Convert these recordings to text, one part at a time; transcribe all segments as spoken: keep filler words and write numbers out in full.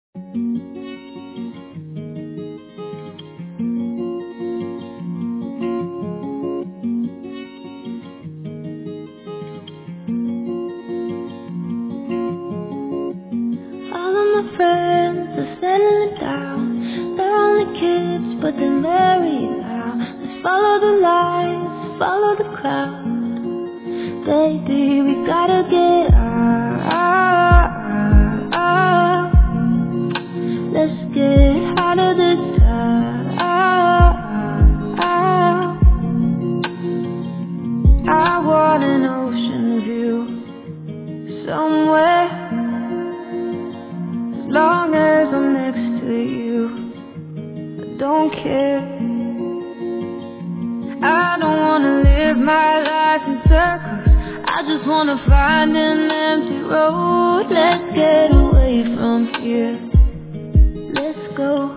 All of my friends are settling down. They're only kids, but they're married now. Let's follow the lights, follow the crowd. Baby, we gotta get out. Let's get out of this town. I want an ocean view somewhere. As long as I'm next to you, I don't care. I don't wanna live my life in circles. I just wanna find an empty road. Let's get away from here. Let's go.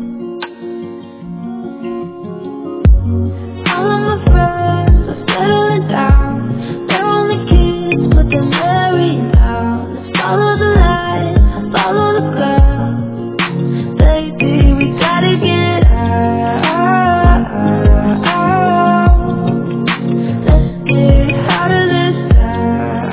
All of my friends are settling down. They're only kids, but they're married now. Let's follow the light, follow the crowd. Baby, we gotta get out. Let's get out of this town.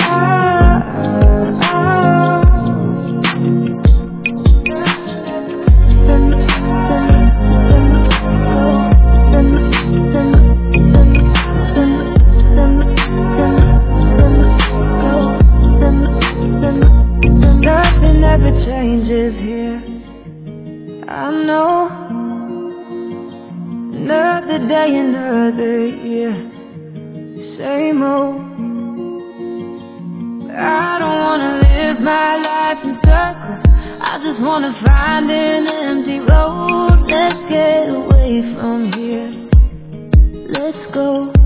Nothing ever changes here, I know. Another day, another year, same old. I don't wanna live my life in circles. I just wanna find an empty road. Let's get away from here. Let's go.